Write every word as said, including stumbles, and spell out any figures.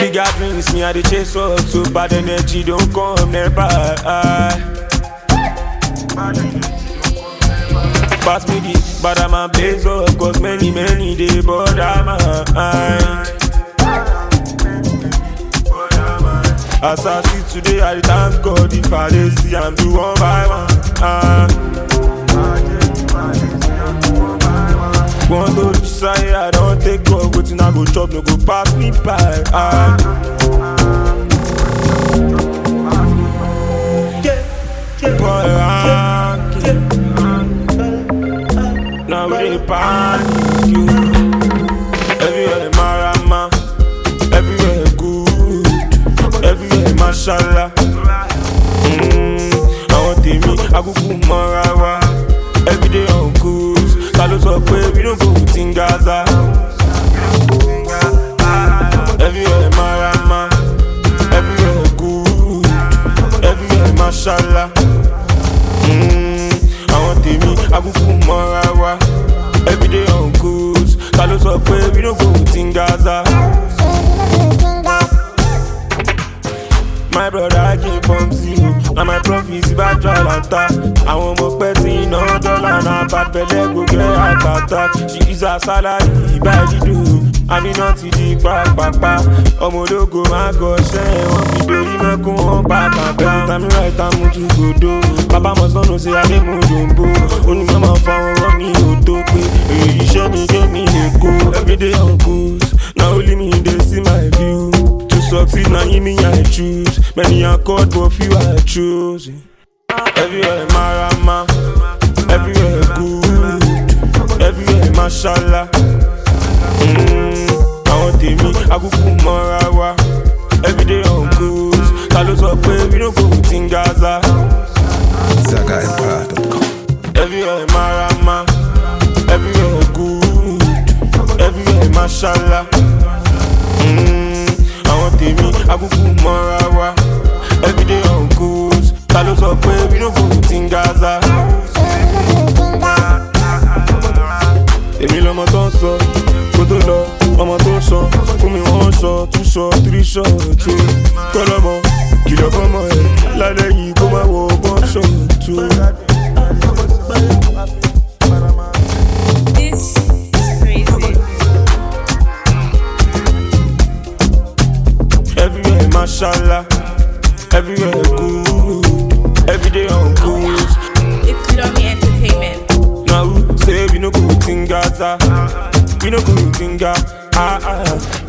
Bigger dreams, me I dey chase up. So bad energy don't come nearby. Pass me the bad man blaze up. Cause many, many they bother my mind. As I see today, I thank God. If I dey see, I'm do one by one. uh. One to decide, I don't take God. Waiting I go chop, no go pass me by. uh. Boy, ranking. Now we dey panic you. Everywhere marama, everywhere good, everywhere mashallah. Mm, I want me, I go put marawa. Every day on cruise, Carlos up where we don't go in Gaza. Everywhere marama, everywhere good, everywhere mashallah. Mm, I want me, I go put marawa. Every day on cruise, Carlos up where we don't go in Gaza. My brother I came from zero, and my profits about trial and tax. I want more petty, no dollar, and bad belly go get heart attack. She is a salary, by the do. I mean not to the back, papa. Omodo go my gosh, one video, you make one back and down. Time right, I'm to go do. Papa must not know say I didn't move jumbo. Only mama found what me who took me. You show me, give me a go. Every day on cruise, now only me they see my view. Succeed now, you me I choose. Many are caught, but few I choose. Everywhere marama, everywhere good, everywhere mashallah. Mm, I want me, I go put marawa. Every day on cruise, Carlos up where we don't go in Gaza. Zaga Empire dot com. Everywhere marama, everywhere good, everywhere mashallah. Mm, I want me, I go put marawa. Every day on cruise, Carlos up where we don't go in Gaza. Èmi lọmọ tó ń sọ, kó tó lọ, ọmọ tó ń sọ. Fún mi wọ́n sọ, two sọ, three sọ, two. Kọ́lọ́mọ, kìlọ̀ fọ́mọ ẹ̀, lálẹ́ yìí kó má wọ bọ́ sọ, two. This is crazy. Everywhere mashallah, everywhere good, every day on cruise. It's Lomi Entertainment. Now who say we no go in Gaza? We no go in Gaza. Ah ah.